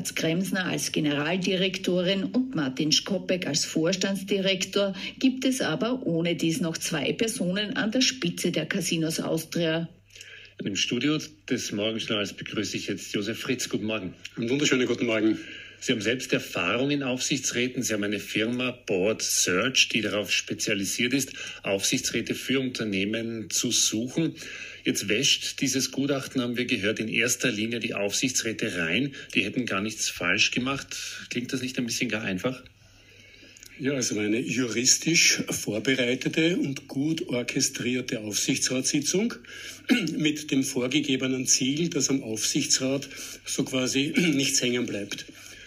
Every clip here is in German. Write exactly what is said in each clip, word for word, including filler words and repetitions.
Beatrix Kremsner als Generaldirektorin und Martin Škopek als Vorstandsdirektor gibt es aber ohne dies noch zwei Personen an der Spitze der Casinos Austria. Im Studio des Morgenjournals begrüße ich jetzt Josef Fritz. Guten Morgen. Einen wunderschönen guten Morgen. Sie haben selbst Erfahrung in Aufsichtsräten. Sie haben eine Firma Board Search, die darauf spezialisiert ist, Aufsichtsräte für Unternehmen zu suchen. Jetzt wäscht dieses Gutachten, haben wir gehört, in erster Linie die Aufsichtsräte rein. Die hätten gar nichts falsch gemacht. Klingt das nicht ein bisschen gar einfach? Ja, also eine juristisch vorbereitete und gut orchestrierte Aufsichtsratssitzung mit dem vorgegebenen Ziel, dass am Aufsichtsrat so quasi nichts hängen bleibt.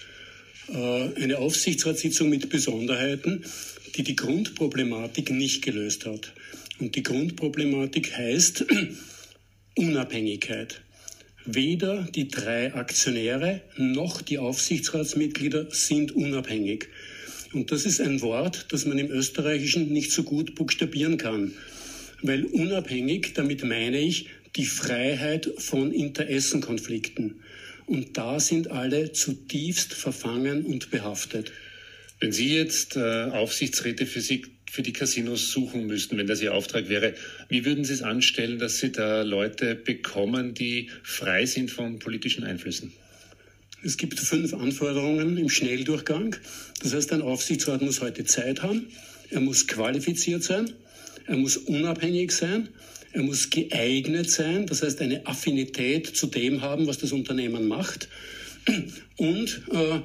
Eine Aufsichtsratssitzung mit Besonderheiten, die die Grundproblematik nicht gelöst hat. Und die Grundproblematik heißt Unabhängigkeit. Weder die drei Aktionäre noch die Aufsichtsratsmitglieder sind unabhängig. Und das ist ein Wort, das man im Österreichischen nicht so gut buchstabieren kann. Weil unabhängig, damit meine ich die Freiheit von Interessenkonflikten. Und da sind alle zutiefst verfangen und behaftet. Wenn Sie jetzt äh, Aufsichtsräte für, Sie, für die Casinos suchen müssten, wenn das Ihr Auftrag wäre, wie würden Sie es anstellen, dass Sie da Leute bekommen, die frei sind von politischen Einflüssen? Es gibt fünf Anforderungen im Schnelldurchgang. Das heißt, ein Aufsichtsrat muss heute Zeit haben, er muss qualifiziert sein, er muss unabhängig sein, er muss geeignet sein, das heißt eine Affinität zu dem haben, was das Unternehmen macht. Und äh,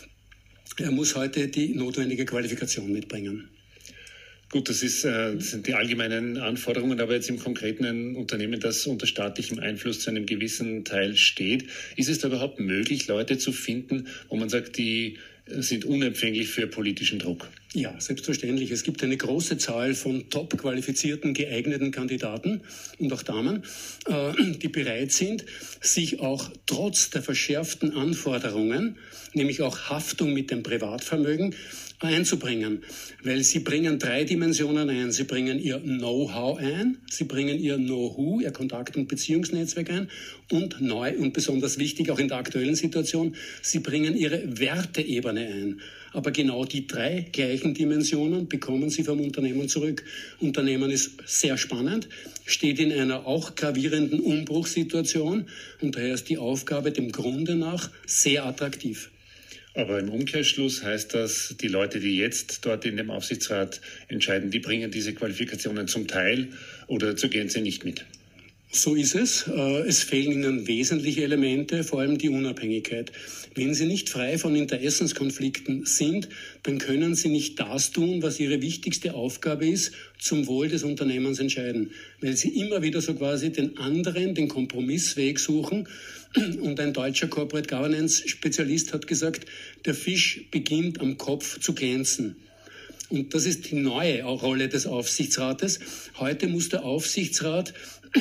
er muss heute die notwendige Qualifikation mitbringen. Gut, das, ist, äh, das sind die allgemeinen Anforderungen, aber jetzt im Konkreten ein Unternehmen, das unter staatlichem Einfluss zu einem gewissen Teil steht. Ist es da überhaupt möglich, Leute zu finden, wo man sagt, die sind unempfänglich für politischen Druck? Ja, selbstverständlich. Es gibt eine große Zahl von top qualifizierten, geeigneten Kandidaten und auch Damen, äh, die bereit sind, sich auch trotz der verschärften Anforderungen, nämlich auch Haftung mit dem Privatvermögen, einzubringen, weil sie bringen drei Dimensionen ein. Sie bringen ihr Know-how ein, sie bringen ihr Know-who, ihr Kontakt- und Beziehungsnetzwerk ein und neu und besonders wichtig auch in der aktuellen Situation, sie bringen ihre Werteebene ein. Aber genau die drei gleichen Dimensionen bekommen sie vom Unternehmen zurück. Unternehmen ist sehr spannend, steht in einer auch gravierenden Umbruchssituation und daher ist die Aufgabe dem Grunde nach sehr attraktiv. Aber im Umkehrschluss heißt das, die Leute, die jetzt dort in dem Aufsichtsrat entscheiden, die bringen diese Qualifikationen zum Teil oder zur Gänze nicht mit. So ist es. Es fehlen ihnen wesentliche Elemente, vor allem die Unabhängigkeit. Wenn sie nicht frei von Interessenskonflikten sind, dann können sie nicht das tun, was ihre wichtigste Aufgabe ist, zum Wohl des Unternehmens entscheiden. Weil sie immer wieder so quasi den anderen, den Kompromissweg suchen. Und ein deutscher Corporate Governance Spezialist hat gesagt, der Fisch beginnt am Kopf zu glänzen. Und das ist die neue Rolle des Aufsichtsrates. Heute muss der Aufsichtsrat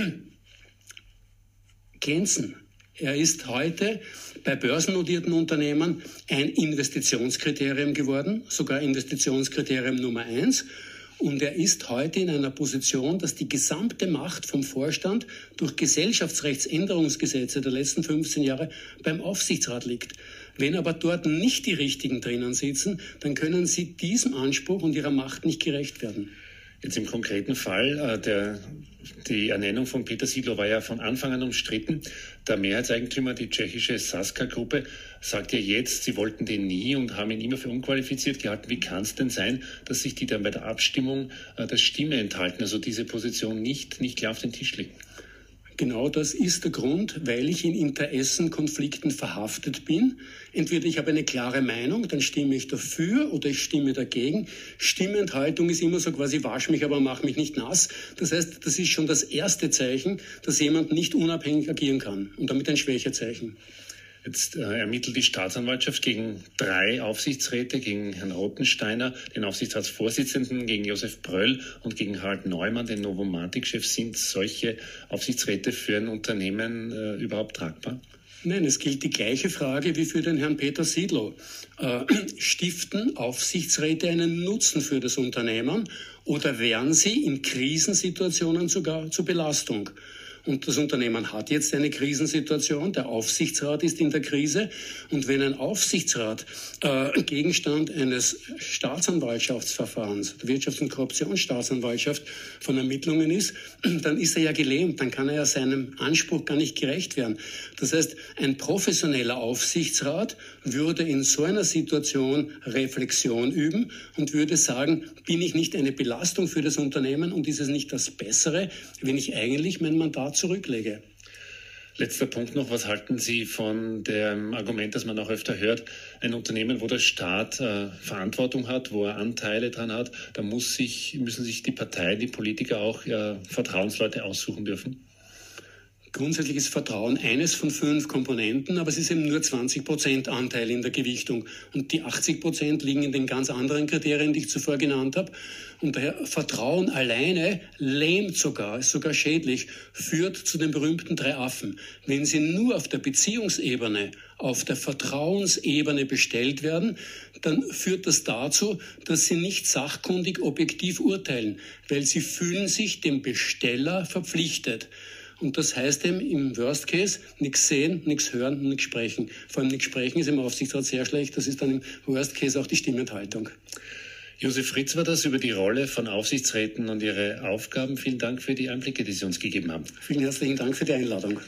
glänzen. Er ist heute bei börsennotierten Unternehmen ein Investitionskriterium geworden, sogar Investitionskriterium Nummer eins. Und er ist heute in einer Position, dass die gesamte Macht vom Vorstand durch Gesellschaftsrechtsänderungsgesetze der letzten fünfzehn Jahre beim Aufsichtsrat liegt. Wenn aber dort nicht die Richtigen drinnen sitzen, dann können sie diesem Anspruch und ihrer Macht nicht gerecht werden. Jetzt im konkreten Fall, äh, der, die Ernennung von Peter Sidlo war ja von Anfang an umstritten. Der Mehrheitseigentümer, die tschechische Sazka-Gruppe, sagt ja jetzt, sie wollten den nie und haben ihn immer für unqualifiziert gehalten. Wie kann es denn sein, dass sich die dann bei der Abstimmung äh, der Stimme enthalten, also diese Position nicht, nicht klar auf den Tisch legen? Genau das ist der Grund, weil ich in Interessenkonflikten verhaftet bin. Entweder ich habe eine klare Meinung, dann stimme ich dafür oder ich stimme dagegen. Stimmenthaltung ist immer so quasi, wasch mich, aber mach mich nicht nass. Das heißt, das ist schon das erste Zeichen, dass jemand nicht unabhängig agieren kann und damit ein Schwächezeichen. Jetzt äh, ermittelt die Staatsanwaltschaft gegen drei Aufsichtsräte, gegen Herrn Rottensteiner, den Aufsichtsratsvorsitzenden, gegen Josef Pröll und gegen Harald Neumann, den Novomatic-Chef. Sind solche Aufsichtsräte für ein Unternehmen äh, überhaupt tragbar? Nein, es gilt die gleiche Frage wie für den Herrn Peter Sidlo. Äh, stiften Aufsichtsräte einen Nutzen für das Unternehmen oder werden sie in Krisensituationen sogar zur Belastung? Und das Unternehmen hat jetzt eine Krisensituation. Der Aufsichtsrat ist in der Krise. Und wenn ein Aufsichtsrat äh, Gegenstand eines Staatsanwaltschaftsverfahrens, der Wirtschafts- und Korruptionsstaatsanwaltschaft von Ermittlungen ist, dann ist er ja gelähmt. Dann kann er ja seinem Anspruch gar nicht gerecht werden. Das heißt, ein professioneller Aufsichtsrat würde in so einer Situation Reflexion üben und würde sagen, bin ich nicht eine Belastung für das Unternehmen und ist es nicht das Bessere, wenn ich eigentlich mein Mandat zurücklege? Letzter Punkt noch, was halten Sie von dem Argument, das man auch öfter hört, ein Unternehmen, wo der Staat äh, Verantwortung hat, wo er Anteile dran hat, da muss sich, müssen sich die Parteien, die Politiker auch äh, Vertrauensleute aussuchen dürfen? Grundsätzlich ist Vertrauen eines von fünf Komponenten, aber es ist eben nur zwanzig Prozent Anteil in der Gewichtung. Und die achtzig Prozent liegen in den ganz anderen Kriterien, die ich zuvor genannt habe. Und daher Vertrauen alleine lähmt sogar, ist sogar schädlich, führt zu den berühmten drei Affen. Wenn sie nur auf der Beziehungsebene, auf der Vertrauensebene bestellt werden, dann führt das dazu, dass sie nicht sachkundig objektiv urteilen, weil sie fühlen sich dem Besteller verpflichtet. Und das heißt eben im Worst Case nichts sehen, nichts hören und nichts sprechen. Vor allem nichts sprechen ist im Aufsichtsrat sehr schlecht. Das ist dann im Worst Case auch die Stimmenthaltung. Josef Fritz war das über die Rolle von Aufsichtsräten und ihre Aufgaben. Vielen Dank für die Einblicke, die Sie uns gegeben haben. Vielen herzlichen Dank für die Einladung.